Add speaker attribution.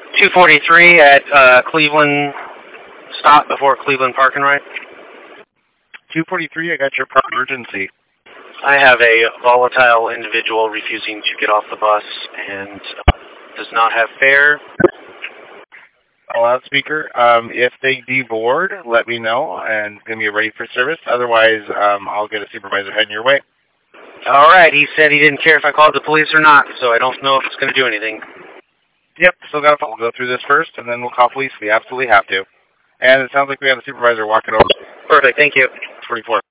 Speaker 1: 243 at Cleveland. Stop before Cleveland Park and Ride.
Speaker 2: 243, I got your proper emergency.
Speaker 1: I have a volatile individual refusing to get off the bus and does not have fare.
Speaker 2: A loudspeaker. If they deboard, let me know and give me a ready for service. Otherwise, I'll get a supervisor heading your way.
Speaker 1: All right. He said he didn't care if I called the police or not, so I don't know if it's going to do anything.
Speaker 2: Yep, still got to go through this first, and then we'll call police. We absolutely have to. And it sounds like we have a supervisor walking over.
Speaker 1: Perfect. Thank you.
Speaker 2: 44.